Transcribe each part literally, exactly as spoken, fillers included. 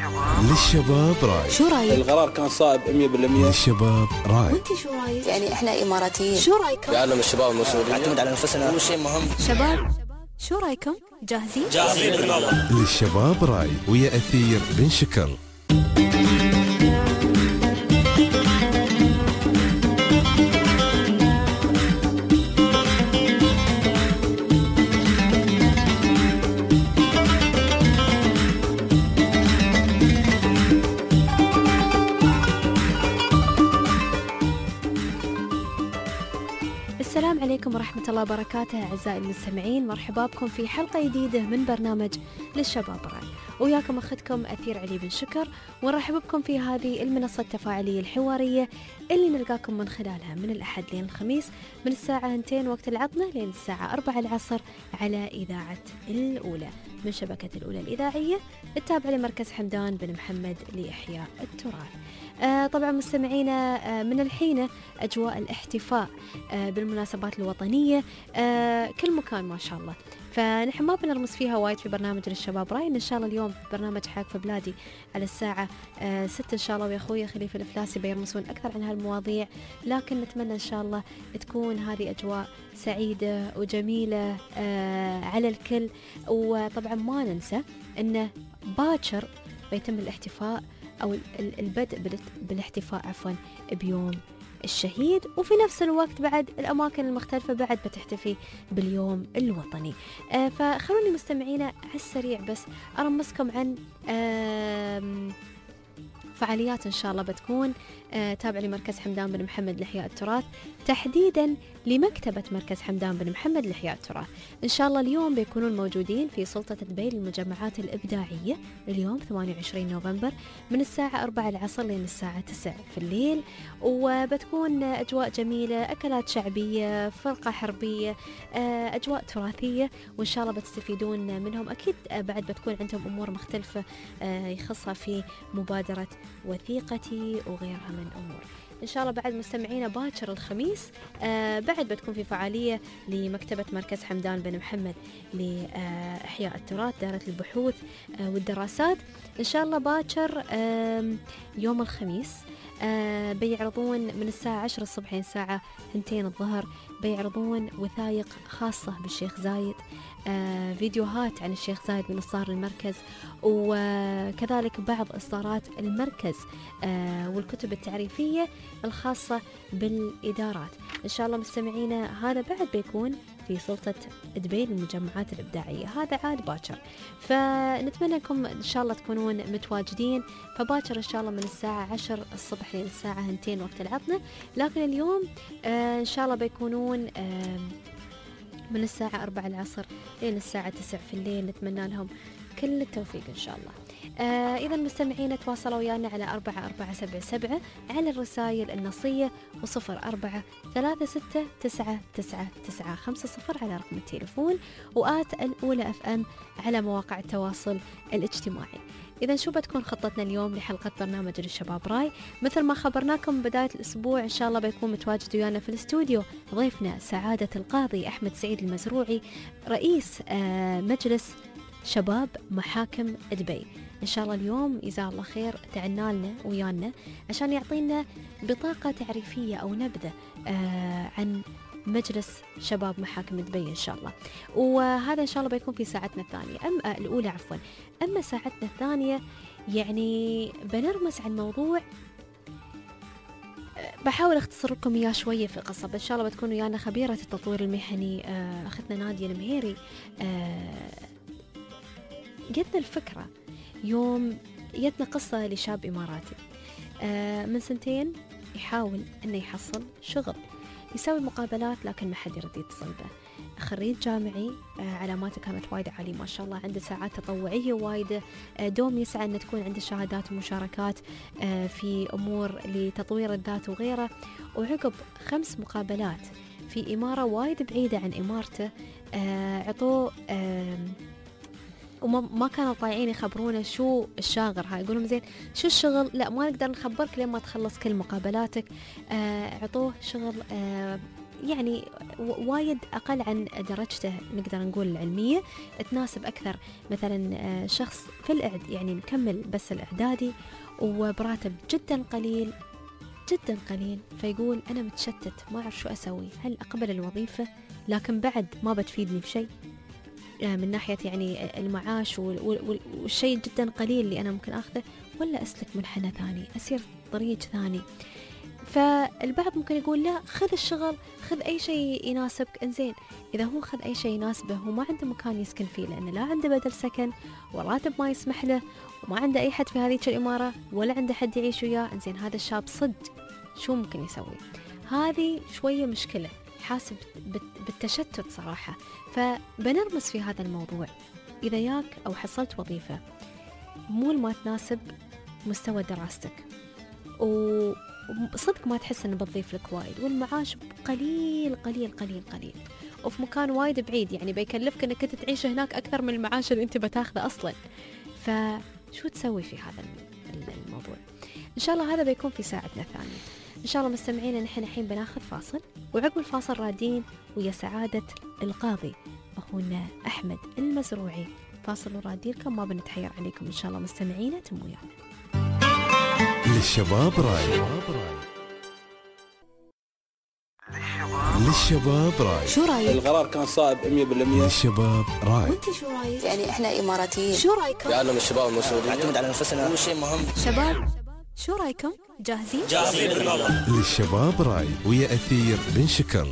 للشباب راي. شو رايك؟ القرار كان صائب مية بالمية. للشباب راي. وانت شو رايك؟ يعني احنا اماراتيين، شو رايكم؟ يعلم الشباب المسؤولية، نعتمد على نفسنا، هو شيء مهم. شباب شو رايكم؟ جاهزين؟ جاهزين بالمرة. للشباب راي ويا أثير بن شكر. السلام عليكم ورحمة الله وبركاته أعزائي المستمعين، مرحبا بكم في حلقة جديدة من برنامج للشباب راي، وياكم أخذكم أثير علي بن شكر، ونرحب بكم في هذه المنصة التفاعلية الحوارية اللي نلقاكم من خلالها من الأحد لين الخميس من الساعة اثنتين وقت العطلة لين الساعة أربعة العصر على إذاعة الأولى من شبكة الأولى الإذاعية التابعة لمركز حمدان بن محمد لإحياء التراث. آه طبعا مستمعينا، آه من الحين أجواء الاحتفاء آه بالمناسبات الوطنية آه كل مكان ما شاء الله، فنحن ما بنرمز فيها وايد في برنامج للشباب راي. إن شاء الله اليوم برنامج حاك في بلادي على الساعة آه ستة إن شاء الله، ويا أخوي خليفة الفلاسي بيرمسون أكثر عن هالمواضيع، لكن نتمنى إن شاء الله تكون هذه أجواء سعيدة وجميلة آه على الكل. وطبعا ما ننسى أنه باكر بيتم الاحتفاء أو البدء بالاحتفاء عفوا بيوم الشهيد، وفي نفس الوقت بعد الأماكن المختلفة بعد بتحتفي باليوم الوطني. آه فخلوني مستمعينا على السريع بس أرمسكم عن آه فعاليات إن شاء الله بتكون آه تابع لمركز حمدان بن محمد لإحياء التراث، تحديدا لمكتبة مركز حمدان بن محمد لإحياء التراث. إن شاء الله اليوم بيكونون موجودين في سلطة دبي للمجمعات الإبداعية اليوم ثمانية وعشرين نوفمبر من الساعة أربعة العصر لين الساعة تسعة في الليل، وبتكون أجواء جميلة، أكلات شعبية، فرقة حربية، آه أجواء تراثية، وإن شاء الله بتستفيدون منهم. أكيد بعد بتكون عندهم أمور مختلفة آه يخصها في مبادرة وثيقتي وغيرها من أمور. إن شاء الله بعد مستمعينا باكر الخميس آه بعد بتكون في فعالية لمكتبة مركز حمدان بن محمد لإحياء التراث دارة البحوث آه والدراسات. إن شاء الله باكر آه يوم الخميس آه بيعرضون من الساعة عشرة الصبح الساعة اثنتين الظهر، بيعرضون وثائق خاصة بالشيخ زايد، آه فيديوهات عن الشيخ زايد من إصدار المركز، وكذلك بعض إصدارات المركز آه والكتب التعريفية الخاصة بالإدارات. إن شاء الله مستمعينا هذا بعد بيكون في سلطة دبي للمجمعات الإبداعية، هذا عاد باكر، فنتمنى أنكم إن شاء الله تكونون متواجدين. فباكر إن شاء الله من الساعة عشر الصبح للساعة اثنتين وقت العطلة، لكن اليوم آه إن شاء الله بيكونون آه من الساعة أربعة العصر لين الساعة تسعة في الليل. نتمنى لهم كل التوفيق إن شاء الله. آه إذا المستمعين تواصلوا ويانا على أربعة أربعة سبعة سبعة على الرسائل النصية، وصفر أربعة ثلاثة ستة تسعة تسعة تسعة خمسة صفر على رقم التليفون، وآت الأولى أف أم على مواقع التواصل الاجتماعي. إذا شو بتكون خطتنا اليوم لحلقة برنامج للشباب راي؟ مثل ما خبرناكم بداية الأسبوع إن شاء الله بيكون متواجد ويانا في الاستوديو ضيفنا سعادة القاضي أحمد سعيد المزروعي، رئيس آه مجلس شباب محاكم دبي. إن شاء الله اليوم جزاه الله خير تعنا لنا ويانا عشان يعطينا بطاقة تعريفية أو نبذة آه عن مجلس شباب محاكم دبي إن شاء الله، وهذا إن شاء الله بيكون في ساعتنا الثانية أما الأولى عفوا. أما ساعتنا الثانية يعني بنرمس عن موضوع بحاول أختصر لكم إياه شوية في قصة. إن شاء الله بتكون ويانا خبيرة التطوير المهني آه أختنا نادية المهيري. آه جتنا الفكرة يوم جتنا قصة لشاب إماراتي آه من سنتين يحاول أنه يحصل شغل، يسوي مقابلات لكن ما حد يرد يتصل به، خريج جامعي آه علاماته كانت وايد عالية ما شاء الله، عنده ساعات تطوعية وايد، آه دوم يسعى أن تكون عنده شهادات ومشاركات آه في أمور لتطوير الذات وغيره. وعقب خمس مقابلات في إمارة وايد بعيدة عن إمارته آه عطوه آه وما كانوا طايعين يخبرونا شو الشاغر هاي، يقولون زين شو الشغل، لا ما نقدر نخبرك لين ما تخلص كل مقابلاتك. آه عطوه شغل آه يعني وايد أقل عن درجته نقدر نقول العلمية، تناسب أكثر مثلا شخص في الإعد يعني مكمل بس الإعدادي وبراتب جدا قليل جدا قليل، فيقول أنا متشتت ما أعرف شو أسوي، هل أقبل الوظيفة لكن بعد ما بتفيدني بشيء من ناحية يعني المعاش والشيء جدا قليل اللي أنا ممكن أخذه، ولا أسلك منحنى ثاني أسير طريق ثاني. فالبعض ممكن يقول لا خذ الشغل، خذ أي شيء يناسبك. إنزين إذا هو خذ أي شيء يناسبه وما عنده مكان يسكن فيه لأنه لا عنده بدل سكن وراتب ما يسمح له وما عنده أي حد في هذه الإمارة ولا عنده حد يعيش وياه، إنزين هذا الشاب صد شو ممكن يسوي؟ هذه شوية مشكلة، حاسب بالتشتت صراحة. فبنرمس في هذا الموضوع، إذا ياك أو حصلت وظيفة مو ما تناسب مستوى دراستك وصدق ما تحس أنه بتضيف لك وايد والمعاش قليل قليل قليل قليل وفي مكان وايد بعيد، يعني بيكلفك أنك أنت تعيش هناك أكثر من المعاش اللي أنت بتاخذه أصلا، فشو تسوي في هذا الموضوع؟ إن شاء الله هذا بيكون في ساعتنا الثانية. إن شاء الله مستمعينا نحن الحين بناخذ فاصل، وعقب الفاصل رادين ويا سعادة القاضي أخونا أحمد المزروعي. فاصل ورادين لكم، ما بنتحير عليكم إن شاء الله مستمعينا، تم ويانا. للشباب راي، للشباب راي. شو رايك؟ القرار كان صائب مية بالمية. للشباب راي. وانت شو رايك؟ يعني احنا اماراتيين، شو رايكم؟ يعلم الشباب المسؤولين نعتمد على نفسنا، اول شيء مهم. شباب شو رايكم؟ جاهزين؟ جاهزين بالله. للشباب راي ويا أثير بن شكر.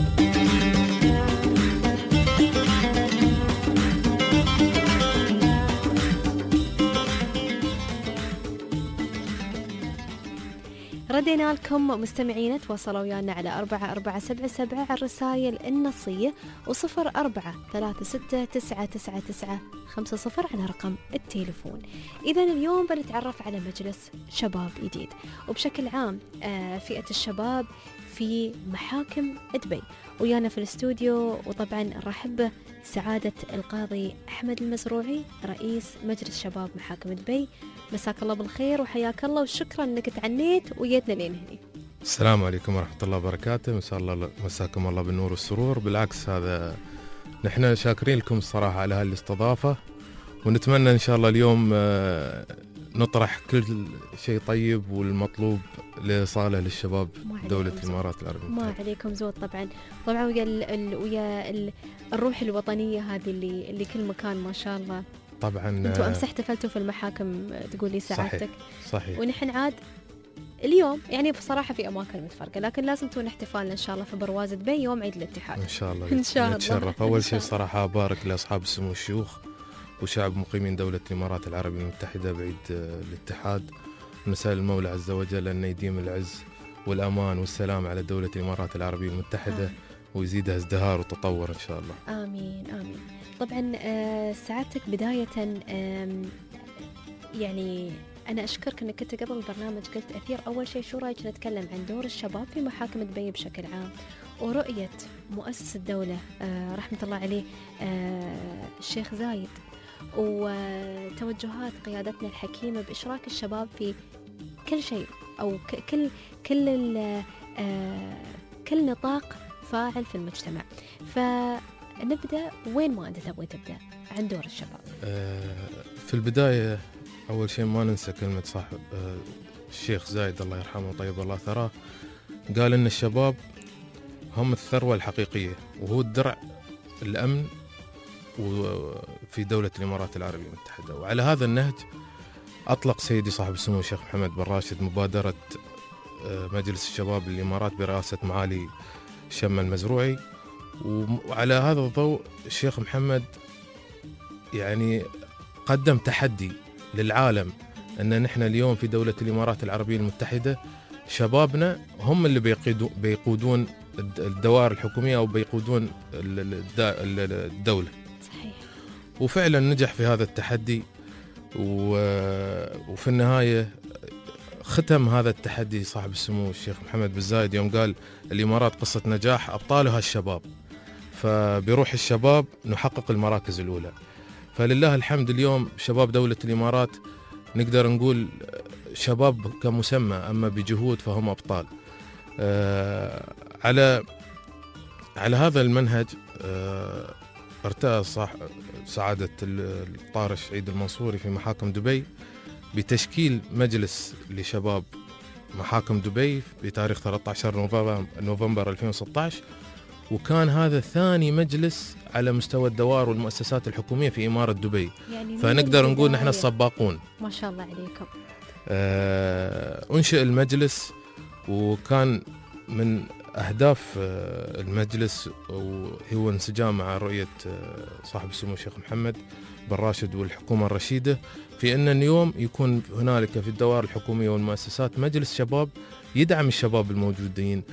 ردينا لكم مستمعين، تواصلوا ويانا على أربعة أربعة سبعة سبعة على الرسائل النصية وصفر أربعة ثلاثة ستة تسعة تسعة تسعة خمسة صفر على رقم التليفون. إذا اليوم بنتعرف على مجلس شباب جديد، وبشكل عام فئة الشباب في محاكم دبي. ويانا في الاستوديو وطبعا نرحب سعادة القاضي أحمد المزروعي رئيس مجلس شباب محاكم دبي. مساك الله بالخير وحياك الله، وشكرا انك تعنيت وجيتنا لين هنا. السلام عليكم ورحمة الله وبركاته. مساء الله مساكم الله بالنور والسرور. بالعكس هذا نحن شاكرين لكم الصراحة على هالاستضافة، ونتمنى إن شاء الله اليوم نطرح كل شيء طيب والمطلوب لصالح للشباب دولة الإمارات العربية المتحدة. ما عليكم زود. طبعا طبعا ويا ال ال ويا ال الروح الوطنية هذه اللي اللي كل مكان ما شاء الله. طبعا انتوا امس احتفلتوا في المحاكم تقولي سعادتك. صحيح, صحيح. ونحن عاد اليوم يعني بصراحة في اماكن متفرقة، لكن لازم تكون احتفالنا ان شاء الله في برواز دبي يوم عيد الاتحاد ان شاء الله. ان شاء الله نتشرف. اول شيء صراحة ابارك لاصحاب السمو الشيوخ وشعب مقيمين دولة الامارات العربية المتحدة بعيد الاتحاد، ونسأل المولى عز وجل ان يديم العز والامان والسلام على دولة الامارات العربية المتحدة. آه. ويزيدها ازدهار وتطور ان شاء الله. امين امين. طبعا سعادتك بداية يعني أنا أشكرك أنك كنت قبل البرنامج قلت أثير أول شيء شو رأيك نتكلم عن دور الشباب في محاكم دبي بشكل عام، ورؤية مؤسس الدولة رحمة الله عليه الشيخ زايد، وتوجهات قيادتنا الحكيمة بإشراك الشباب في كل شيء أو كل كل كل نطاق فاعل في المجتمع. فنبدأ وين ما أنت تبغي تبدأ عن دور الشباب؟ في البداية أول شيء ما ننسى كلمة صاحب الشيخ زايد الله يرحمه وطيب الله ثراه، قال إن الشباب هم الثروة الحقيقية وهو الدرع الأمن في دولة الإمارات العربية المتحدة. وعلى هذا النهج أطلق سيدي صاحب السمو الشيخ محمد بن راشد مبادرة مجلس الشباب الإمارات برئاسة معالي شم المزروعي. وعلى هذا الضوء الشيخ محمد يعني قدم تحدي للعالم أن نحن اليوم في دولة الإمارات العربية المتحدة شبابنا هم اللي بيقودون الدوائر الحكومية أو بيقودون الدولة. صحيح. وفعلا نجح في هذا التحدي، وفي النهاية ختم هذا التحدي صاحب السمو الشيخ محمد بن زايد يوم قال الإمارات قصة نجاح أبطالها الشباب، فبروح الشباب نحقق المراكز الأولى. فلله الحمد اليوم شباب دولة الإمارات نقدر نقول شباب كمسمى، أما بجهود فهم أبطال. آه على على هذا المنهج آه، ارتأى صاح سعادة الطارش عيد المنصوري في محاكم دبي بتشكيل مجلس لشباب محاكم دبي بتاريخ ثلاثة عشر نوفمبر نوفمبر ألفين وستة عشر، وكان هذا ثاني مجلس على مستوى الدوائر والمؤسسات الحكومية في إمارة دبي. يعني فنقدر نقول نحن السباقون. ما شاء الله عليكم. آه، أنشئ المجلس، وكان من أهداف آه، المجلس هو انسجام مع رؤية آه، صاحب السمو الشيخ محمد بن راشد والحكومة الرشيدة في أن اليوم يكون هنالك في الدوائر الحكومية والمؤسسات مجلس شباب يدعم الشباب الموجودين،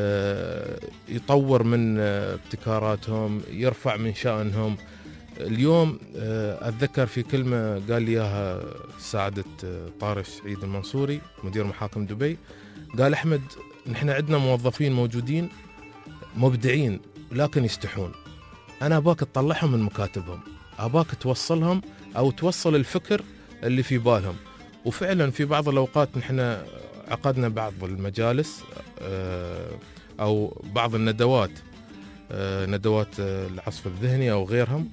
آه، يطور من آه، ابتكاراتهم، يرفع من شأنهم. اليوم آه، أتذكر في كلمة قال لي إياها سعادة آه، طارش عيد المنصوري مدير محاكم دبي، قال أحمد نحن عندنا موظفين موجودين مبدعين لكن يستحون، أنا أباك تطلعهم من مكاتبهم، أباك توصلهم أو توصل الفكر اللي في بالهم. وفعلا في بعض الأوقات نحن عقدنا بعض المجالس آه، أو بعض الندوات آه، ندوات آه، العصف الذهني أو غيرهم،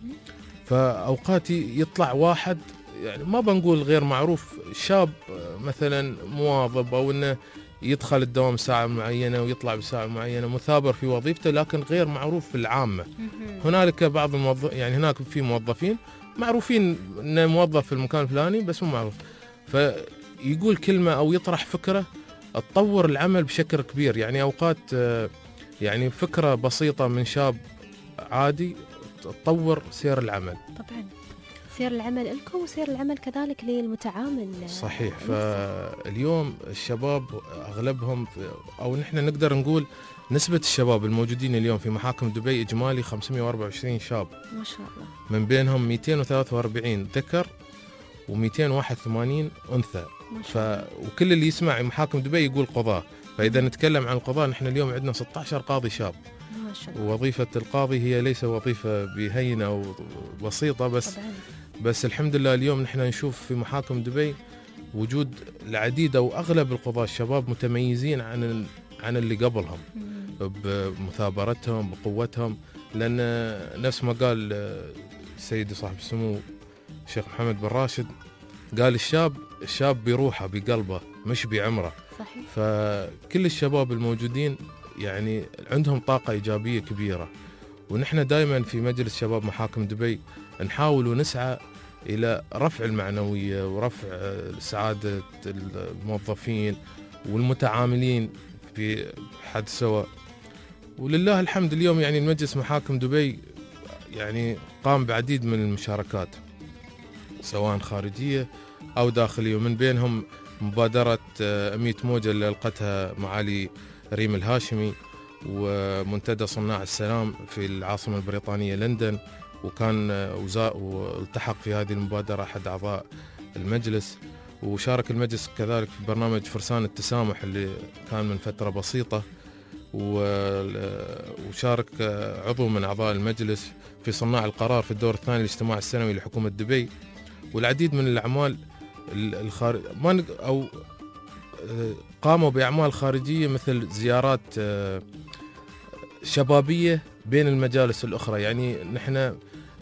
فأوقات يطلع واحد يعني ما بنقول غير معروف، شاب آه، مثلا مواظب أو أنه يدخل الدوام ساعة معينة ويطلع بساعة معينة، مثابر في وظيفته لكن غير معروف في العامة. هنالك بعض الموظف يعني هناك في موظفين معروفين أنه موظف في المكان الفلاني بس مو معروف، فيقول كلمة أو يطرح فكرة تطور العمل بشكل كبير. يعني أوقات يعني فكرة بسيطة من شاب عادي تطور سير العمل. طبعا سير العمل لكم وسير العمل كذلك للمتعامل. صحيح. فاليوم الشباب أغلبهم أو نحن نقدر نقول نسبة الشباب الموجودين اليوم في محاكم دبي إجمالي خمسمئة وأربعة وعشرين شاب، ما شاء الله، من بينهم مئتين وثلاثة وأربعين ذكر ومئتين وواحد وثمانين أنثى. ف... وكل اللي يسمع محاكم دبي يقول قضاة، فإذا نتكلم عن القضاة نحن اليوم عندنا ستة عشر قاضي شاب. ما شاء الله. ووظيفة القاضي هي ليس وظيفة بهينة وبسيطة بس طبعاً. بس الحمد لله اليوم نحن نشوف في محاكم دبي وجود العديد أو أغلب القضاة الشباب متميزين عن عن اللي قبلهم بمثابرتهم بقوتهم، لأن نفس ما قال سيدي صاحب السمو الشيخ محمد بن راشد، قال الشاب الشاب بروحه بقلبه مش بعمره. صحيح. فكل الشباب الموجودين يعني عندهم طاقة إيجابية كبيرة، ونحن دائما في مجلس شباب محاكم دبي نحاول ونسعى إلى رفع المعنوية ورفع سعادة الموظفين والمتعاملين في حد سواء. ولله الحمد اليوم يعني المجلس محاكم دبي يعني قام بعديد من المشاركات سواء خارجية أو داخلية، ومن بينهم مبادرة مئة موجة اللي ألقتها معالي ريم الهاشمي ومنتدى صناع السلام في العاصمة البريطانية لندن، وكان والتحق في هذه المبادرة أحد أعضاء المجلس. وشارك المجلس كذلك في برنامج فرسان التسامح اللي كان من فترة بسيطة، وشارك عضو من أعضاء المجلس في صناع القرار في الدور الثاني للاجتماع السنوي لحكومة دبي، والعديد من الأعمال الخارج أو قاموا بأعمال خارجية مثل زيارات شبابية بين المجالس الأخرى. يعني نحن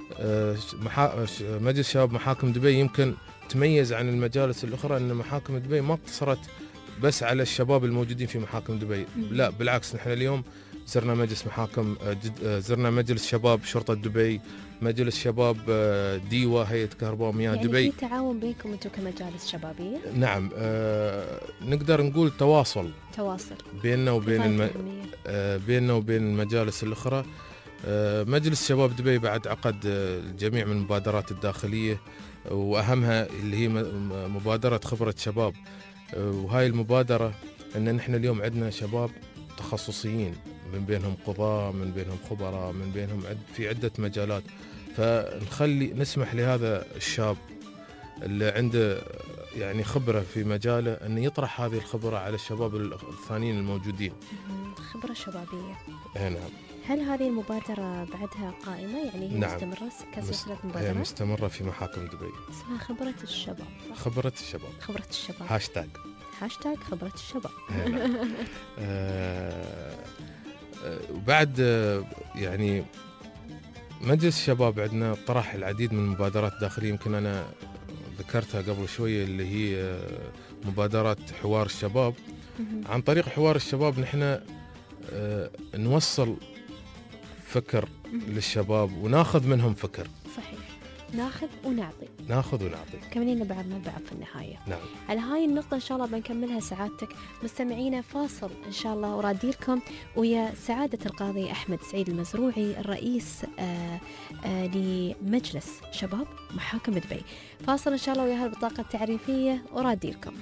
مجلس شباب محاكم دبي يمكن تميز عن المجالس الأخرى أن محاكم دبي ما اقتصرت بس على الشباب الموجودين في محاكم دبي، لا بالعكس، نحن اليوم زرنا مجلس محاكم زرنا مجلس شباب شرطة دبي، مجلس شباب ديوة هيئة كهرباء ومياه يعني دبي. في تعاون بينكم انتم كمجالس شبابية؟ نعم. آه نقدر نقول تواصل تواصل بيننا وبين الم... آه بيننا وبين المجالس الأخرى. آه مجلس شباب دبي بعد عقد الجميع من المبادرات الداخلية، وأهمها اللي هي مبادرة خبرة شباب. آه وهاي المبادرة أن نحن اليوم عندنا شباب تخصصيين، من بينهم قضاة، من بينهم خبراء، من بينهم عد في عدة مجالات. فنخلي نسمح لهذا الشاب اللي عنده يعني خبرة في مجاله أن يطرح هذه الخبرة على الشباب الثانيين الموجودين. خبرة شبابية. نعم. هل هذه المبادرة بعدها قائمة؟ يعني هي نعم. مستمرة كسلسلة مبادرات؟ هي مستمرة في محاكم دبي. اسمها خبرة الشباب. خبرة الشباب. خبرة الشباب. هاشتاج. هاشتاج خبرة الشباب. نعم. آه وبعد آه، يعني مجلس الشباب عندنا طرح العديد من المبادرات الداخلية، يمكن أنا ذكرتها قبل شوية، اللي هي آه، مبادرات حوار الشباب. عن طريق حوار الشباب نحن آه، نوصل فكر للشباب وناخذ منهم فكر. صحيح، ناخذ ونعطي، ناخذ ونعطي، كملين بعضنا بعض في النهاية. نعم. على هاي النقطة إن شاء الله بنكملها سعادتك مستمعينا. فاصل إن شاء الله وراديلكم ويا سعادة القاضي أحمد سعيد المزروعي الرئيس آآ آآ لمجلس شباب محاكم دبي. فاصل إن شاء الله ويا هالبطاقة التعريفية وراديلكم.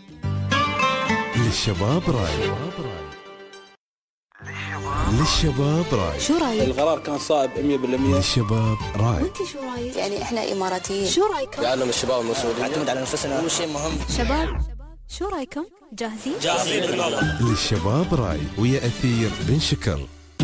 للشباب راي، للشباب راي، شو رايك؟ القرار كان صائب مية بالمية. للشباب راي. وانت شو رايك؟ يعني احنا اماراتيين، شو رايكم؟ يعلم الشباب المسؤولين. نعتمد على نفسنا، هو شيء مهم. شباب شو رايكم؟ جاهزين؟ جاهزين بالله. للشباب راي ويا أثير بن شكر.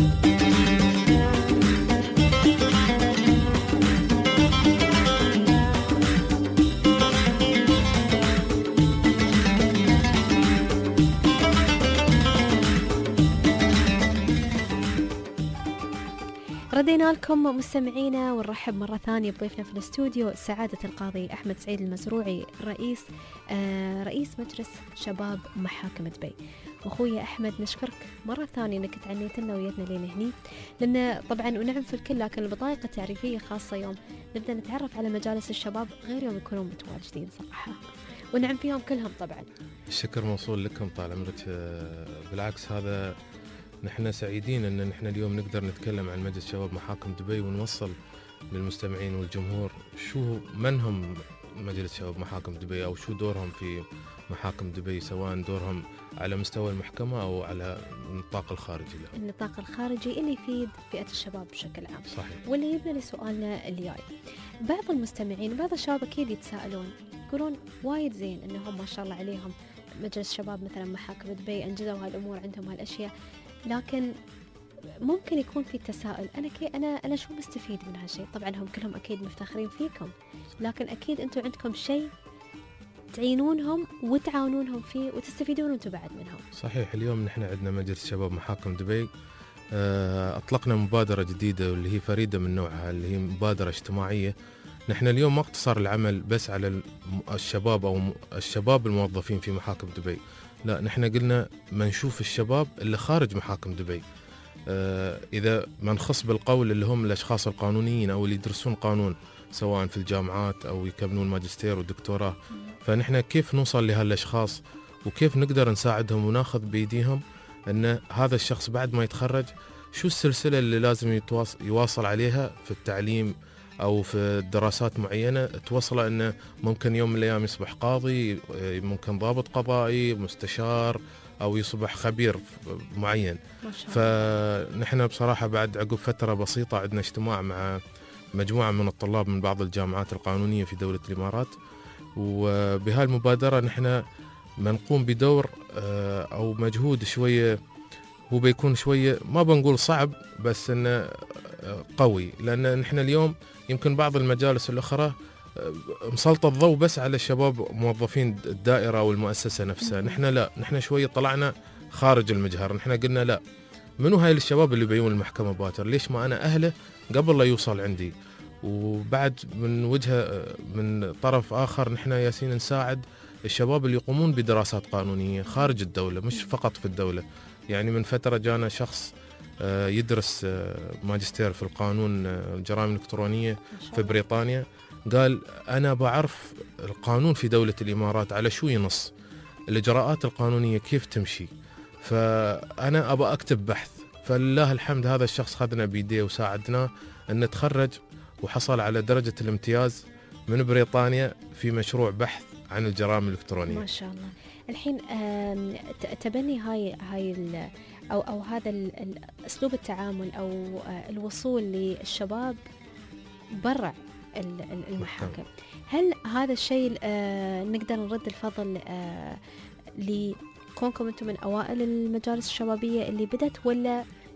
ردينا لكم مستمعينا ونرحب مرة ثانية بضيفنا في الاستوديو سعادة القاضي أحمد سعيد المزروعي رئيس آه رئيس مجلس شباب محاكم دبي. أخوي أحمد نشكرك مرة ثانية أنك تعنيت لنا ويتنا لين هني، لأن طبعا ونعرف الكل، لكن البطاقة التعريفية خاصة يوم نبدأ نتعرف على مجالس الشباب غير يوم يكونون متواجدين صراحة، ونعم فيهم كلهم طبعا. الشكر موصول لكم طال عمرك. آه، بالعكس هذا نحن سعيدين أن نحن اليوم نقدر نتكلم عن مجلس شباب محاكم دبي ونوصل للمستمعين والجمهور شو من هم مجلس شباب محاكم دبي، أو شو دورهم في محاكم دبي، سواء دورهم على مستوى المحكمة أو على النطاق الخارجي له. النطاق الخارجي اللي يفيد فئة الشباب بشكل عام. صحيح. واللي يبنى لسؤالنا الجاي، بعض المستمعين وبعض الشباب أكيد يتساءلون يقولون وايد زين إنهم ما شاء الله عليهم مجلس شباب مثلا محاكم دبي أنجزوا هالأمور، عندهم هالأشياء، لكن ممكن يكون في تساؤل، أنا كي أنا أنا شو مستفيد من هالشيء؟ طبعا هم كلهم أكيد مفتخرين فيكم، لكن أكيد أنتم عندكم شيء تعينونهم وتعاونونهم فيه وتستفيدون أنتم بعد منهم. صحيح. اليوم نحن عندنا مجلس شباب محاكم دبي، أطلقنا مبادرة جديدة واللي هي فريدة من نوعها، اللي هي مبادرة اجتماعية. نحن اليوم ما اقتصر العمل بس على الشباب أو الشباب الموظفين في محاكم دبي، لا نحن قلنا ما نشوف الشباب اللي خارج محاكم دبي. آه إذا ما نخص بالقول اللي هم الأشخاص القانونيين أو اللي يدرسون قانون سواء في الجامعات أو يكملون ماجستير ودكتوراه، فنحن كيف نوصل لهالأشخاص وكيف نقدر نساعدهم وناخذ بيديهم أن هذا الشخص بعد ما يتخرج شو السلسلة اللي لازم يواصل عليها في التعليم أو في دراسات معينة توصله أنه ممكن يوم من الأيام يصبح قاضي، ممكن ضابط قضائي، مستشار، أو يصبح خبير معين. فنحن بصراحة بعد عقب فترة بسيطة عندنا اجتماع مع مجموعة من الطلاب من بعض الجامعات القانونية في دولة الإمارات، وبهالمبادرة نحن بنقوم بدور أو مجهود شوية هو بيكون شوية ما بنقول صعب بس إنه قوي، لأن نحن اليوم يمكن بعض المجالس الأخرى مسلط الضوء بس على الشباب موظفين الدائرة أو المؤسسة نفسها. نحن لا، نحن شوية طلعنا خارج المجهر. نحن قلنا لا، منو هاي الشباب اللي بيون المحكمة باكر؟ ليش ما أنا أهله قبل لا يوصل عندي؟ وبعد من وجهة من طرف آخر نحن ياسين نساعد الشباب اللي يقومون بدراسات قانونية خارج الدولة مش فقط في الدولة. يعني من فترة جانا شخص يدرس ماجستير في القانون الجرائم الإلكترونية في بريطانيا، قال أنا بعرف القانون في دولة الإمارات على شو ينص، الإجراءات القانونية كيف تمشي، فأنا أبى أكتب بحث. فلله الحمد هذا الشخص خذنا بيديه وساعدناه أن نتخرج وحصل على درجة الامتياز من بريطانيا في مشروع بحث عن الجرائم الإلكترونية. ما شاء الله. الحين تبني هاي هاي أو أو هذا أسلوب التعامل أو الوصول للشباب برا المحاكم، هل هذا الشيء نقدر نرد الفضل لكونكم أنتم من أوائل المجالس الشبابية اللي بدت، ولا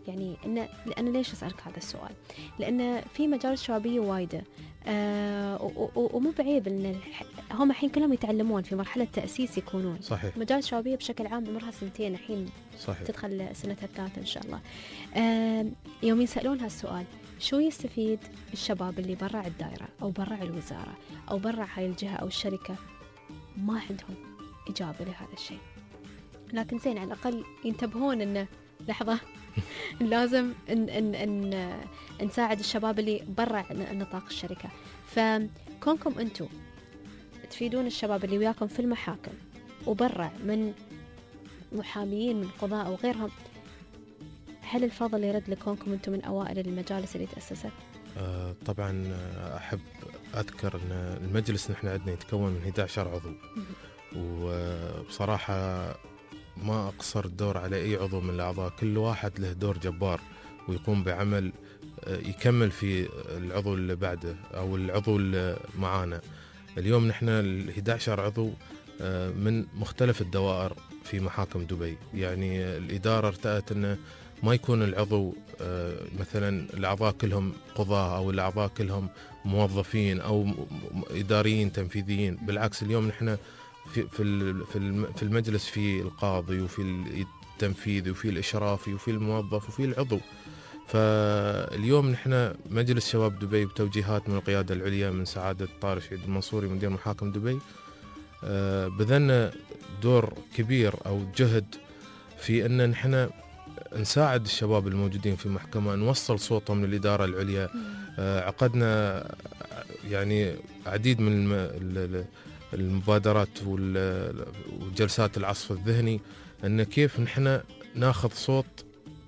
يعني إن لأن ليش أسألك هذا السؤال؟ لأن في مجالس شبابية وايدة، آه ومو بعيب إن الح... هم الحين كلهم يتعلمون في مرحلة تأسيس يكونون. صحيح. مجال شبابية بشكل عام عمرها سنتين الحين، صحيح. تدخل سنتها الثالثة إن شاء الله. آه يوم يسألون هالسؤال، شو يستفيد الشباب اللي برا الدائرة أو برا الوزارة أو برا هاي الجهة أو الشركة؟ ما عندهم إجابة لهذا الشيء. لكن زين على الأقل ينتبهون إنه لحظة لازم إن إن إن نساعد الشباب اللي برا نطاق الشركة. فكونكم أنتم تفيدون الشباب اللي وياكم في المحاكم وبرا من محاميين من قضاء أو غيرهم، هل الفضل يرد لكونكم أنتم من أوائل المجالس اللي تأسست؟ آه طبعا أحب أذكر أن المجلس نحن عندنا يتكون من أحد عشر عضو، وبصراحة ما أقصر الدور على أي عضو من الأعضاء، كل واحد له دور جبار ويقوم بعمل يكمل في العضو اللي بعده أو العضو اللي معانا. اليوم نحن ال أحد عشر عضو من مختلف الدوائر في محاكم دبي، يعني الإدارة ارتأت أنه ما يكون العضو مثلا الأعضاء كلهم قضاة أو الأعضاء كلهم موظفين أو إداريين تنفيذيين. بالعكس اليوم نحن في في المجلس في القاضي وفي التنفيذي وفي الإشرافي وفي الموظف وفي العضو. فاليوم نحن مجلس شباب دبي بتوجيهات من القيادة العليا من سعادة طارق شهيد المنصوري مدير محاكم دبي بذلنا دور كبير أو جهد في أن نحن نساعد الشباب الموجودين في المحكمة، نوصل صوتهم للإدارة العليا. عقدنا يعني عديد من المبادرات وجلسات العصف الذهني أن كيف نحن ناخذ صوت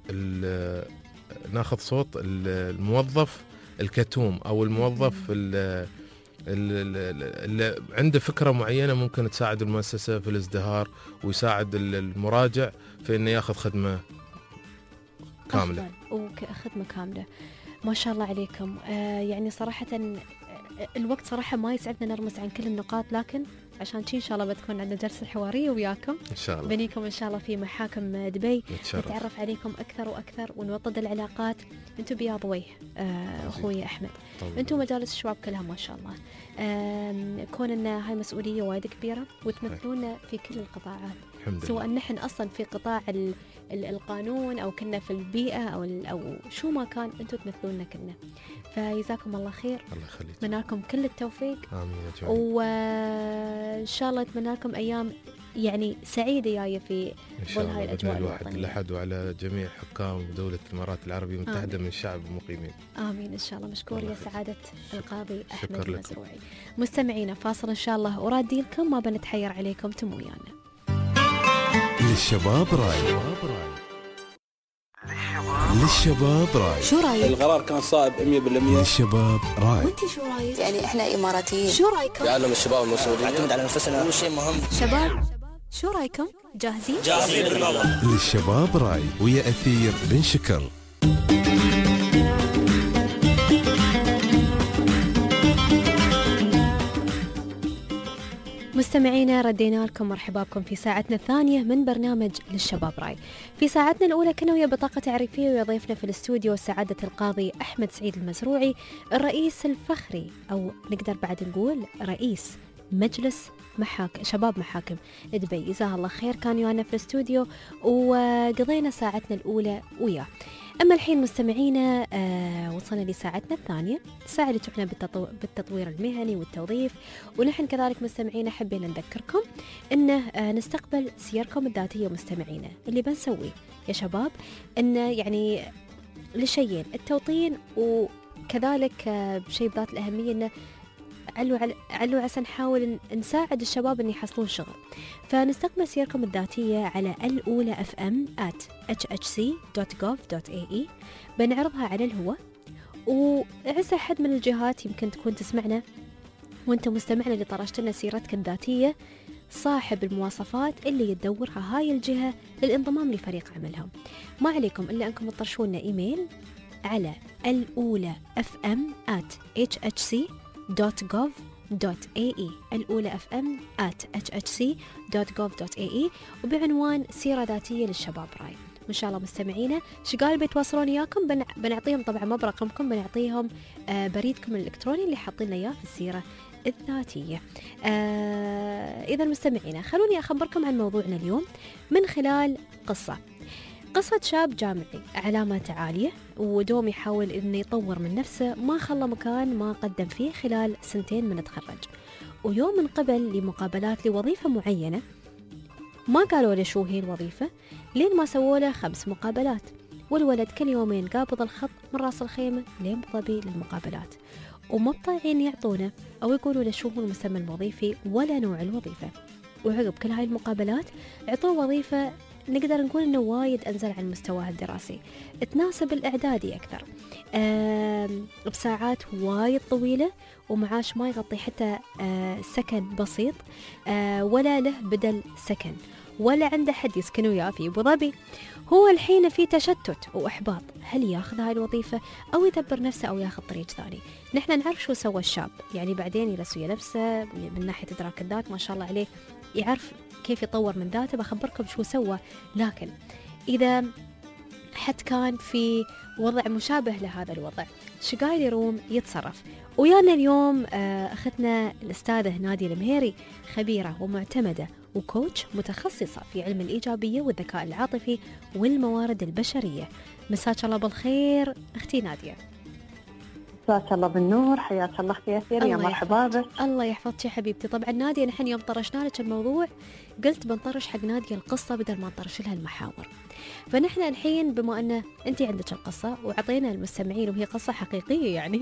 ناخذ صوت الموظف الكتوم أو الموظف اللي عنده فكرة معينة ممكن تساعد المؤسسة في الازدهار ويساعد المراجع في أنه ياخذ خدمة كاملة وخدمة كاملة. ما شاء الله عليكم. آه يعني صراحة الوقت صراحة ما يسعدنا نرمز عن كل النقاط، لكن عشان شي إن شاء الله بتكون عندنا جلسة حوارية وياكم إن شاء الله بنيكم إن شاء الله في محاكم دبي، نتشرف. نتعرف عليكم أكثر وأكثر ونوطد العلاقات. أنتم بياض وجه آه أخوي أحمد، أنتم مجالس الشباب كلها ما شاء الله. آه كون أن هاي مسؤولية وايد كبيرة وتمثلون في كل القطاعات، سواء نحن أصلا في قطاع القانون أو كنا في البيئة أو أو شو ما كان، أنتم تمثلوننا كنا. فجزاكم الله خير، الله يخليك، أتمنى لكم كل التوفيق. آمين يا جميل. وإن شاء الله أتمنى لكم أيام يعني سعيدة جاية في ظل هاي الأجواء الواحد الأحد، وعلى جميع حكام دولة الإمارات العربية المتحدة من الشعب المقيمين. آمين إن شاء الله. مشكور يا سعادة القاضي أحمد المزروعي. مستمعينا فاصل إن شاء الله ورادي لكم، ما بنتحير عليكم، تم ويانا. للشباب راي، للشباب راي. شو رايك؟ القرار كان صائب مية بالمية. للشباب راي. وانت شو رايك؟ يعني احنا اماراتيين، شو رايكم؟ يعلم الشباب المسؤولين، نعتمد على نفسنا، هو شيء مهم. شباب شو رايكم؟ جاهزين؟ جاهزين بالله. للشباب راي ويا أثير بن شكر. مستمعينا ردينا لكم، مرحبا بكم في ساعتنا الثانية من برنامج للشباب راي. في ساعتنا الأولى كنا ويا بطاقة تعريفية ويا ضيفنا في الاستوديو سعادة القاضي أحمد سعيد المزروعي، الرئيس الفخري أو نقدر بعد نقول رئيس مجلس محاكم شباب محاكم دبي. جزاه الله خير، كان ويانا في الاستوديو وقضينا ساعتنا الأولى وياه. أما الحين مستمعينا آه وصلنا لساعتنا الثانية، الساعة اللي تعنى بالتطو... بالتطوير المهني والتوظيف. ونحن كذلك مستمعينا حبينا نذكركم أنه آه نستقبل سيركم الذاتية. مستمعينا اللي بنسويه يا شباب أنه يعني لشيين، التوطين وكذلك آه بشيء بذات الأهمية أنه علو على علو عسى نحاول نساعد الشباب ان يحصلون شغل. فنستقبل سيركم الذاتيه على الاولى اف ام آت اتش اتش سي دوت جوف دوت اي اي. بنعرضها على الهواء، وعسى حد من الجهات يمكن تكون تسمعنا وانت مستمعنا اللي طرشت لنا سيرتك الذاتيه صاحب المواصفات اللي تدورها هاي الجهه للانضمام لفريق عملهم. ما عليكم الا انكم تطرشوا لنا ايميل على الاولى اف ام آت اتش اتش سي دوت جوف دوت اي اي الأولى اف ام آت اتش اتش سي دوت جوف دوت اي اي وبعنوان سيرة ذاتية للشباب راي. وإن شاء الله مستمعينا شقال بيتواصلون إياكم، بن... بنعطيهم طبعا ما برقمكم، بنعطيهم آه بريدكم الإلكتروني اللي حاطين إياه في السيرة الذاتية. آه إذا مستمعينا خلوني أخبركم عن موضوعنا اليوم من خلال قصة قصة شاب جامعي علامات عالية ودوم يحاول إنه يطور من نفسه، ما خلى مكان ما قدم فيه خلال سنتين من تخرج، ويوم انقبل لمقابلات لوظيفة معينة ما قالوا له شو هي الوظيفة لين ما سووا له خمس مقابلات، والولد كل يومين قابض الخط من راس الخيمة لين بطبي للمقابلات، وما بطايعين يعطونه أو يقولوا له شو هو المسمى الوظيفي ولا نوع الوظيفة. وعقب كل هاي المقابلات عطوه وظيفة نقدر نقول إنه وايد أنزل عن مستواه الدراسي، تناسب الإعدادي أكثر، بساعات وايد طويلة، ومعاش ما يغطي حتى سكن بسيط، ولا له بدل سكن، ولا عنده حد يسكن وياه في أبو ظبي. هو الحين في تشتت وإحباط، هل ياخذ هاي الوظيفة أو يدبر نفسه أو ياخذ طريق ثاني؟ نحن نعرف شو سوى الشاب، يعني بعدين يلسوي نفسه من ناحية إدراك الذات ما شاء الله عليه، يعرف كيف يطور من ذاته، بخبركم شو سوى. لكن إذا حد كان في وضع مشابه لهذا الوضع شقايل يروم يتصرف؟ ويانا اليوم أخذنا الأستاذة نادية المهيري، خبيرة ومعتمدة وكوتش متخصصة في علم الإيجابية والذكاء العاطفي والموارد البشرية. مساك الله بالخير أختي نادية. مساك الله بالنور، حياك الله اختي ياسير، يا مرحبا بك. الله يحفظك يا حبيبتي. طبعا نادية نحن يوم طرشنا لك الموضوع قلت بنطرش حق نادية القصة بدل ما نطرش لها المحاور، فنحن الحين بما أن أنت عندك القصة وعطينا المستمعين وهي قصة حقيقية يعني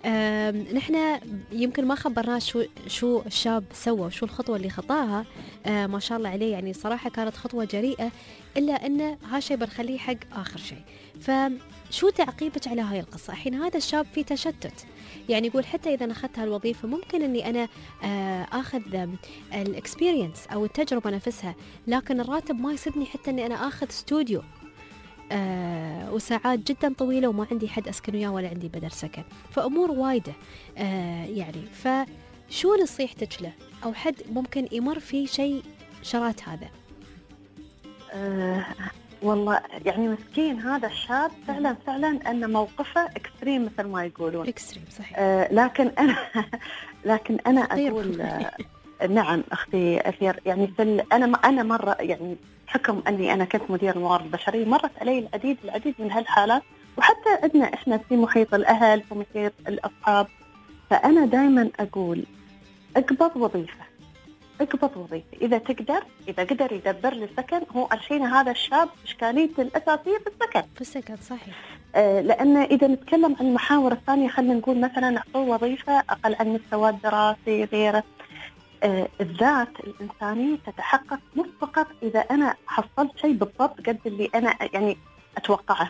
نحن يمكن ما خبرناه شو شو الشاب سوى وشو الخطوة اللي خطاها، ما شاء الله عليه يعني صراحة كانت خطوة جريئة، إلا أن هالشيء بنخليه حق آخر شيء. فشو تعقيبك على هاي القصة؟ الحين هذا الشاب في تشتت، يعني يقول حتى إذا أخذت هالوظيفة ممكن أني أنا أخذ الإكسبيرينس أو التجربة نفسها، لكن الراتب ما يسدني حتى أني أنا أخذ استوديو آه وساعات جدا طويلة وما عندي حد أسكن وياه ولا عندي بدل سكن، فأمور وايدة آه يعني. فشو نصيحتك له أو حد ممكن يمر في شيء شرات هذا؟ أه والله يعني مسكين هذا الشاب فعلا فعلا أن موقفه اكستريم مثل ما يقولون. اكستريم صحيح. أه لكن أنا لكن أنا أقول آه نعم أختي أثير، يعني في أنا أنا مرة يعني حكم أني أنا كنت مدير الموارد البشرية مرت علي العديد العديد من هالحالات، وحتى عندنا إحنا في محيط الأهل في محيط الأصحاب. فأنا دائما أقول اقبض وظيفة، اقبض وظيفة إذا تقدر، إذا قدر يدبر لي سكن. هو الحين هذا الشاب إشكاليته الأساسية في السكن. في السكن صحيح. آه لأن إذا نتكلم عن المحاور الثانية خلينا نقول مثلا أعطوه وظيفة أقل عن مستوى الدراسي غيره. آه الذات الإنسانية تتحقق مش فقط إذا أنا حصلت شيء بالضبط قد اللي أنا يعني أتوقعه.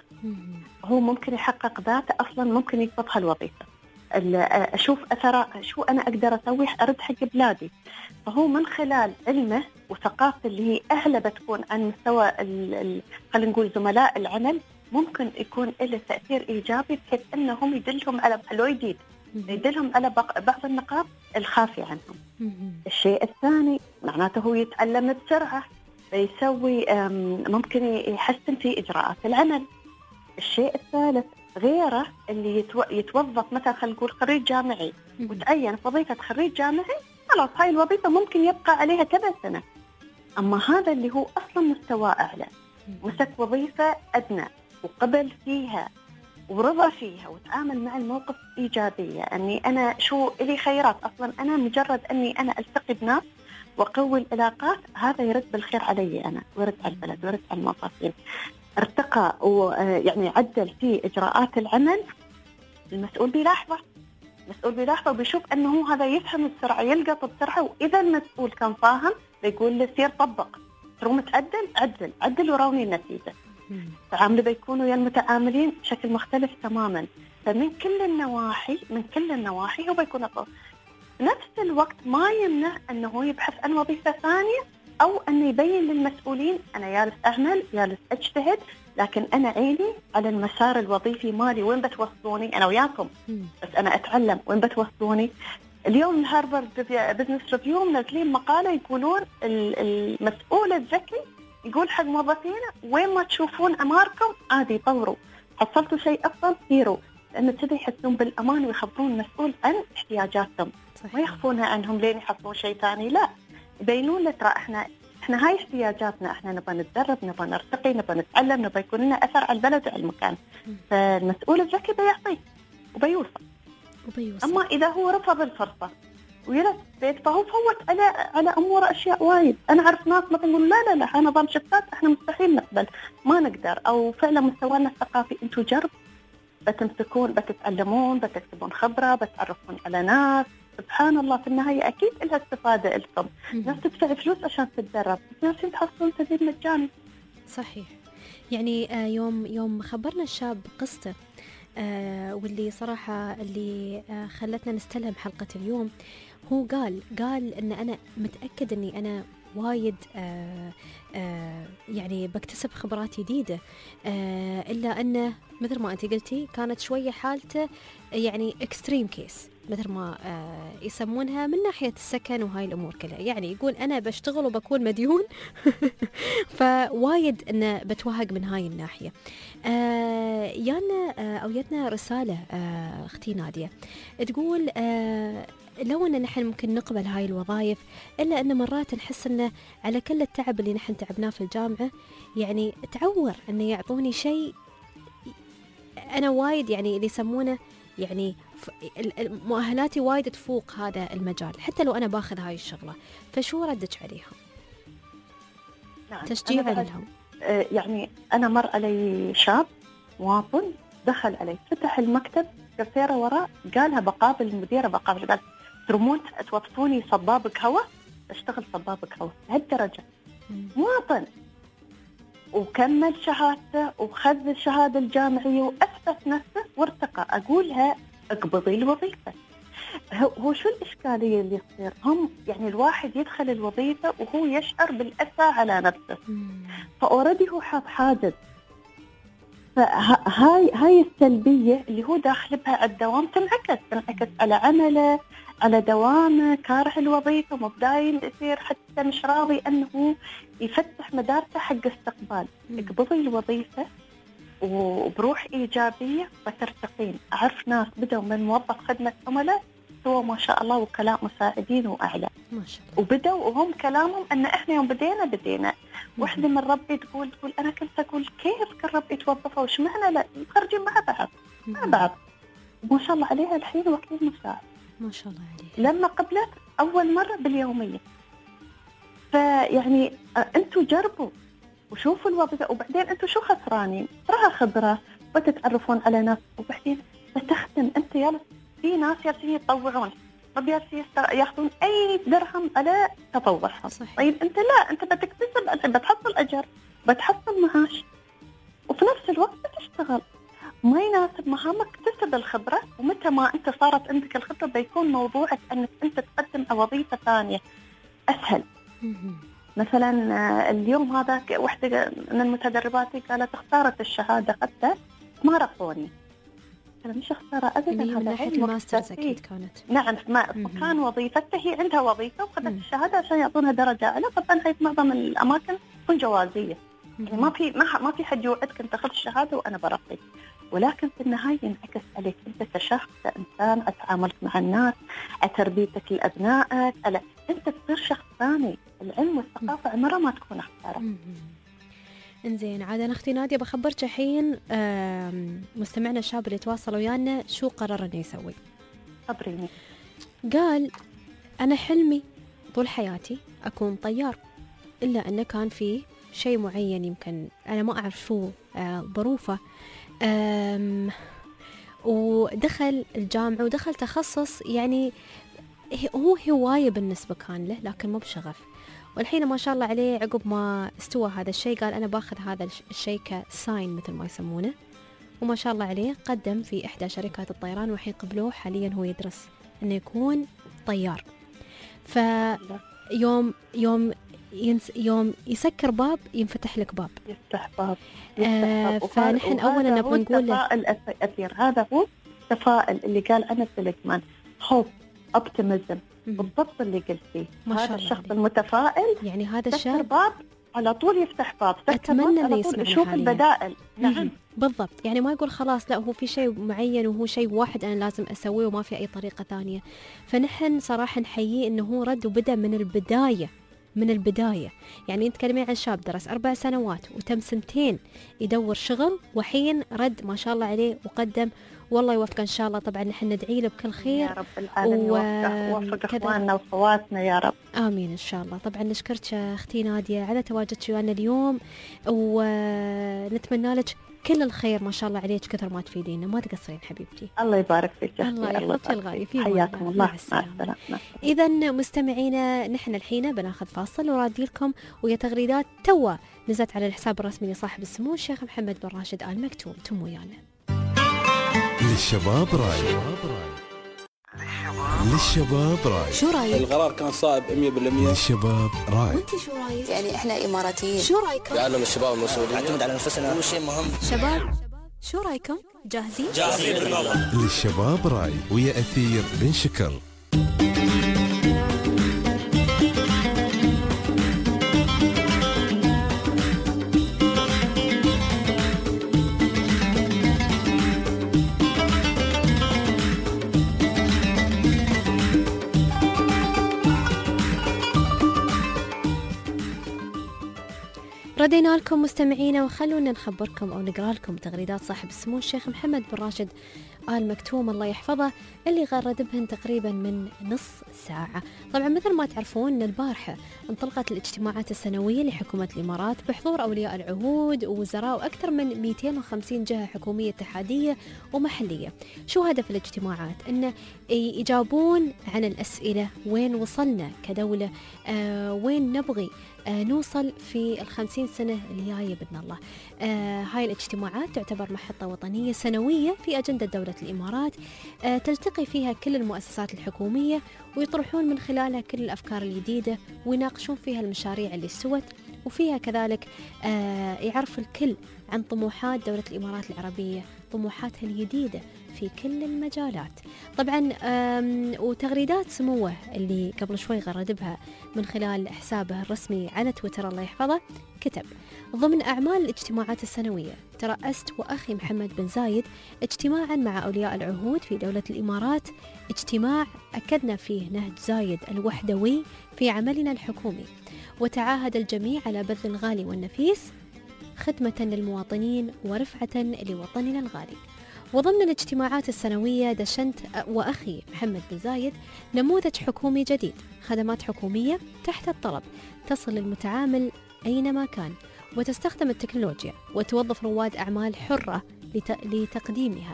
هو ممكن يحقق ذاته أصلا، ممكن يقبض هالوظيفة، أشوف أثر شو أنا أقدر أسوي أرد حق بلادي. فهو من خلال علمه وثقافته اللي هي أهلا بتكون عن مستوى خلينا نقول زملاء العمل، ممكن يكون له تأثير إيجابي بحيث أنهم يدلهم على حلو جديد، يدلهم على بعض النقاط الخافية عنهم. الشيء الثاني معناته هو يتعلم بسرعة، يسوي ممكن يحسن في إجراءات العمل. الشيء الثالث غيره اللي يتو... يتوظف مثلا خلينا نقول خريج جامعي وتعين في وظيفة خريج جامعي، خلاص هاي الوظيفة ممكن يبقى عليها كذا سنة. أما هذا اللي هو أصلا مستوى أعلى مسك وظيفة أدنى وقبل فيها ورضى فيها وتعامل مع الموقف إيجابية، أني أنا شو إلي خيرات أصلا، أنا مجرد أني أنا ألتقي بناس وأقوي العلاقات، هذا يرد بالخير علي أنا ويرد على البلد ويرد على الموظفين. ارتقى ويعني عدل في إجراءات العمل، المسؤول بيلاحظه، المسؤول بيلاحظه وبيشوف أنه هذا يفهم بسرعة يلقط بسرعة. وإذا المسؤول كان فاهم بيقول له سير طبق، تروم تعدل عدل عدل وراوني النتيجة. تعامله بيكونوا يا المتعاملين بشكل مختلف تماما. فمن كل النواحي من كل النواحي هو بيكون أطول. نفس الوقت ما يمنع أنه يبحث عن وظيفة ثانية أو أن يبين للمسؤولين أنا جالس أعمل جالس أجتهد، لكن أنا عيني على المسار الوظيفي مالي، وين بتوصلوني أنا وياكم، بس أنا أتعلم وين بتوصلوني. اليوم الهارفارد بزنس ريفيو منزلين مقالة يقولون المسؤول الذكي يقول حق موظفينه وين ما تشوفون أماركم عادي طوروا، حصلتوا شيء أفضل سيروا، لأن كذا يحسون بالأمان ويخبرون المسؤول عن احتياجاتهم. صحيح. ما يخفونها عنهم لين يحصلون شيء ثاني، لا يبينون لك ترى احنا احنا هاي احتياجاتنا، احنا نبغى نتدرب، نبغى نرتقي، نبغى نتعلم، نبغى يكون لنا اثر على البلد وعلى المكان. فالمسؤول الذكي بيعطيه وبيوصل. وبيوصل. اما اذا هو رفض الفرصه ويجلس بيت فهو فوت على على امور اشياء وايد. انا اعرف ناس مثلا يقول لا لا لا احنا نظام شفتات احنا مستحيل نقبل، ما نقدر، او فعلا مستوانا الثقافي. انتم جرب بتمسكون، بتتعلمون، بتكتبون خبره، بتعرفون على ناس. سبحان الله في النهاية أكيد لها استفادة لكم. ناس تدفع فلوس عشان تتدرب، ناس تحصلون تدريب مجاني. صحيح. يعني آه يوم يوم خبرنا الشاب قصته، آه واللي صراحة اللي آه خلتنا نستلهم حلقة اليوم، هو قال قال إن أنا متأكد إني أنا وايد آه آه يعني بكتسب خبرات جديدة، آه إلا أنه مثل ما أنت قلتي كانت شوية حالته يعني اكستريم كيس مثل ما آه يسمونها من ناحية السكن وهاي الأمور كلها. يعني يقول أنا بشتغل وبكون مديون فوايد أنه بتوهق من هاي الناحية. آه يانا آه أو يتنا رسالة آه أختي نادية تقول آه لو أن نحن ممكن نقبل هاي الوظائف، إلا أن مرات نحس أنه على كل التعب اللي نحن تعبناه في الجامعة يعني تعور أنه يعطوني شيء أنا وايد يعني اللي يسمونه يعني مؤهلاتي وايد تفوق هذا المجال حتى لو أنا باخذ هاي الشغلة. فشو ردك عليهم؟ نعم. تشجيعا لهم. آه يعني أنا مر علي شاب مواطن دخل علي فتح المكتب كثيرة وراء، قالها بقابل المديرة، بقابل قال ترمون توظفوني صباب قهوة، اشتغل صباب قهوة هالدرجة. مواطن وكمل شهادته وخذ الشهادة الجامعية وأثبت نفسه وارتقى. أقولها اقبضي الوظيفة. هو شو الإشكالية اللي تصير؟ هم يعني الواحد يدخل الوظيفة وهو يشعر بالأسى على نفسه، فأوردي هو حاط حاجز. فهاي هاي السلبية اللي هو داخل بها على الدوام تنعكس تنعكس على عمله، على دوامه، كاره الوظيفة، مبداين يصير حتى مش راضي أنه يفتح مدارسه حق استقبال. اقبضي الوظيفة وبروح إيجابية وترتقين. أعرف ناس بدأوا من موظف خدمة عملاء سوى ما شاء الله وكلاء مساعدين وأعلى، ما شاء الله. وبدأوا وهم كلامهم أن إحنا يوم بدينا بدينا. واحدة من ربي تقول تقول أنا كنت أقول كيف كان ربي توظفوا وش معنى لا مخرجين مع بعض مع بعض. ما شاء الله عليها الحين وكيل مساعد ما شاء الله عليها لما قبلت أول مرة باليومية. فيعني أنتوا جربوا وشوفوا الوظيفة، وبعدين أنتوا شو خسرانين؟ راها خبرة وتتعرفون على ناس، وبعدين بتخدم. أنت يلا في ناس ياسين يتطوعون، ما بياسين ياخذون أي درهم على تطوعهم. طيب أنت لا، أنت بتكتسب، أنت بتحصل أجر، بتحصل معاش، وفي نفس الوقت بتشتغل. ما يناسب مهامك اكتسب الخبرة، ومتى ما أنت صارت عندك الخبرة بيكون موضوعك أنك أنت تقدم على وظيفة ثانية أسهل. مثلا اليوم هذا واحدة من المتدربات قالت اختارت الشهادة حتى ما رفضوني. أنا مش اختارها أبدا، من ناحية الماسترز أكيد كانت. نعم، ما كان وظيفتها هي عندها وظيفة وخذت الشهادة عشان يعطونها درجة أعلى. طبعا هي معظم الأماكن تكون جوازية، يعني ما في ما, ما في حد يوعدك أنت خذ الشهادة وأنا برفض. ولكن في النهاية ينعكس عليك أنت كشخص، كإنسان، أتعاملك مع الناس، أتربيتك لأبنائك، على أنت تصير شخص ثاني. العلم والثقافة عمرها ما تكون اختارة. انزين، عاد انا اختي نادية بخبرك الحين مستمعنا الشاب اللي تواصل ويانا شو قرر انه يسوي. خبريني. قال انا حلمي طول حياتي اكون طيار، الا انه كان في شيء معين يمكن انا ما اعرف شو ظروفه، ودخل الجامعة ودخل تخصص يعني هو هواية بالنسبة كان له لكن مو بشغف. والحين ما شاء الله عليه عقب ما استوى هذا الشيء قال أنا باخذ هذا الشيء كساين مثل ما يسمونه، وما شاء الله عليه قدم في إحدى شركات الطيران والحين قبلوه. حاليا هو يدرس إنه يكون طيار. فيوم يوم ينس يوم يسكر باب ينفتح لك باب، يفتح باب, آه فنحن أولا نبغى نقول له التفاؤل. هذا هو التفاؤل اللي قال عنه سيليكمان، خوف، اوبتيميزم، بالضبط اللي قلتيه. هذا الشخص المتفائل يعني هذا الشاب باب على طول يفتح باب، أتمنى إنه على طول يسمعني يشوف حالياً. البدائل. نعم بالضبط، يعني ما يقول خلاص لا هو في شيء معين وهو شيء واحد أنا لازم أسويه وما في أي طريقة ثانية. فنحن صراحة نحييه إنه هو رد وبدأ من البداية من البداية. يعني نتكلمين عن شاب درس أربع سنوات وتم سنتين يدور شغل، وحين رد ما شاء الله عليه وقدم، والله يوفقه إن شاء الله. طبعا نحن ندعي له بكل خير يا رب العالمين، و... يوفق كذا. اخواننا وخواتنا يا رب. آمين إن شاء الله. طبعا نشكرك أختي نادية على تواجدك ويانا اليوم، ونتمنى لك كل الخير ما شاء الله عليك، كثر ما تفيدينا، ما تقصرين حبيبتي. الله يبارك فيك يا الله أختي، يحفظك الغالي، في حياكم الله، مع السلامة. السلامة. إذا مستمعينا نحن الحين بناخذ فاصل ورادي لكم ويا تغريدات توا نزلت على الحساب الرسمي لصاحب السمو الشيخ محمد بن راشد آل مكتوم. تم ويانا. للشباب راي للشباب راي شو رايك؟ القرار كان صائب مية بالمية. للشباب راي وانت شو رايك؟ يعني احنا اماراتيين، شو رايكم؟ يعلم الشباب المسؤولية. نعتمد على انفسنا، هو شيء مهم. شباب شو رايكم؟ جاهزين؟ جاهزين بالموضوع. للشباب راي ويا أثير بن شكر. ردينا لكم مستمعينا، وخلونا نخبركم أو نقرأ لكم تغريدات صاحب السمو الشيخ محمد بن راشد آل مكتوم الله يحفظه، اللي غرد بهن تقريبا من نص ساعة. طبعا مثل ما تعرفون أن البارحة انطلقت الاجتماعات السنوية لحكومة الإمارات بحضور أولياء العهود ووزراء وأكثر من مئتين وخمسين جهة حكومية اتحادية ومحلية. شو هدف الاجتماعات؟ أن يجاوبون عن الأسئلة، وين وصلنا كدولة، آه وين نبغي آه نوصل في الخمسين سنة اللي جاية بإذن الله. آه هاي الاجتماعات تعتبر محطة وطنية سنوية في أجندة دولة الإمارات، آه تلتقي فيها كل المؤسسات الحكومية ويطرحون من خلالها كل الأفكار الجديدة ويناقشون فيها المشاريع اللي استوت، وفيها كذلك آه يعرف الكل عن طموحات دولة الإمارات العربية، طموحاتها الجديدة في كل المجالات. طبعا وتغريدات سموه اللي قبل شوي غرد بها من خلال حسابه الرسمي على تويتر الله يحفظه، كتب: ضمن أعمال الاجتماعات السنوية ترأست وأخي محمد بن زايد اجتماعا مع أولياء العهود في دولة الإمارات، اجتماع أكدنا فيه نهج زايد الوحدوي في عملنا الحكومي، وتعاهد الجميع على بذل الغالي والنفيس خدمة للمواطنين ورفعة لوطننا الغالي. وضمن الاجتماعات السنوية دشنت وأخي محمد بن زايد نموذج حكومي جديد، خدمات حكومية تحت الطلب تصل للمتعامل أينما كان، وتستخدم التكنولوجيا وتوظف رواد أعمال حرة لتقديمها.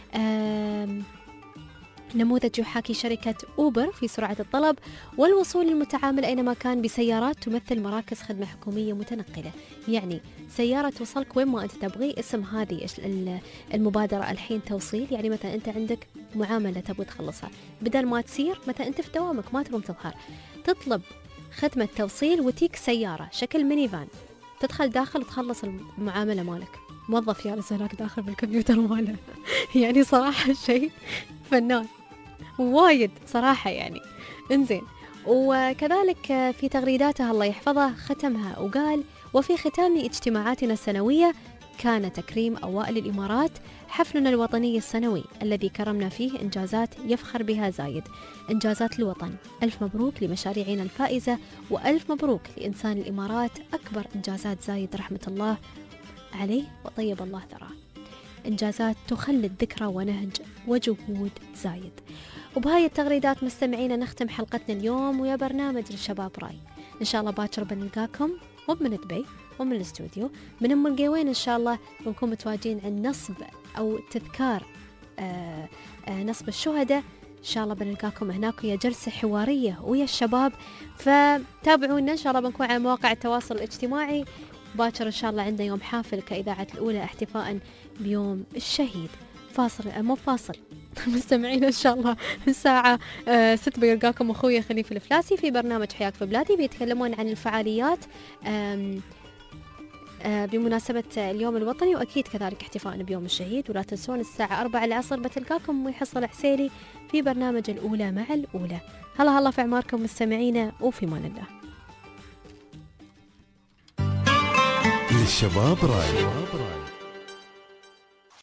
نموذج يحاكي شركة أوبر في سرعة الطلب والوصول للمتعامل أينما كان بسيارات تمثل مراكز خدمة حكومية متنقلة، يعني سيارة توصلك وين ما أنت تبغي. اسم هذه المبادرة الحين توصيل، يعني مثلا أنت عندك معاملة تبغى تخلصها، بدل ما تسير مثلا أنت في دوامك ما تبغى تظهر، تطلب خدمة توصيل وتيك سيارة شكل ميني فان، تدخل داخل تخلص المعاملة مالك، موظف جالس هناك داخل بالكمبيوتر ماله. يعني صراحة شيء فنان وايد صراحة يعني. انزين، وكذلك في تغريداتها الله يحفظه ختمها وقال: وفي ختام اجتماعاتنا السنوية كان تكريم أوائل الإمارات حفلنا الوطني السنوي الذي كرمنا فيه إنجازات يفخر بها زايد، إنجازات الوطن. ألف مبروك لمشاريعنا الفائزة، وألف مبروك لإنسان الإمارات، أكبر إنجازات زايد رحمة الله عليه وطيب الله ثراه، إنجازات تخلد ذكرى ونهج وجهود زايد. وبهاي التغريدات مستمعينا نختم حلقتنا اليوم ويا برنامج الشباب راي. إن شاء الله باكر بنلقاكم مو من دبي ومن الاستوديو، من أم القوين إن شاء الله بنكون متواجدين عن نصب أو تذكار آآ آآ نصب الشهداء. إن شاء الله بنلقاكم هناك ويا جلسة حوارية ويا الشباب، فتابعونا إن شاء الله. بنكون على مواقع التواصل الاجتماعي. باكر إن شاء الله عندنا يوم حافل كإذاعة الأولى احتفاء بيوم الشهيد. فاصل مو فاصل مستمعين إن شاء الله الساعة آه ست بيلقاكم أخوي خليفة الفلاسي في برنامج حياك في بلادي، بيتكلمون عن الفعاليات آه آه بمناسبة اليوم الوطني، وأكيد كذلك احتفاء بيوم الشهيد. ولا تنسون الساعة أربعة العصر بتلقاكم ويحصل عسيلي في برنامج الأولى مع الأولى. هلا هلا في أعماركم مستمعينا، وفي مان الله. الشباب راي.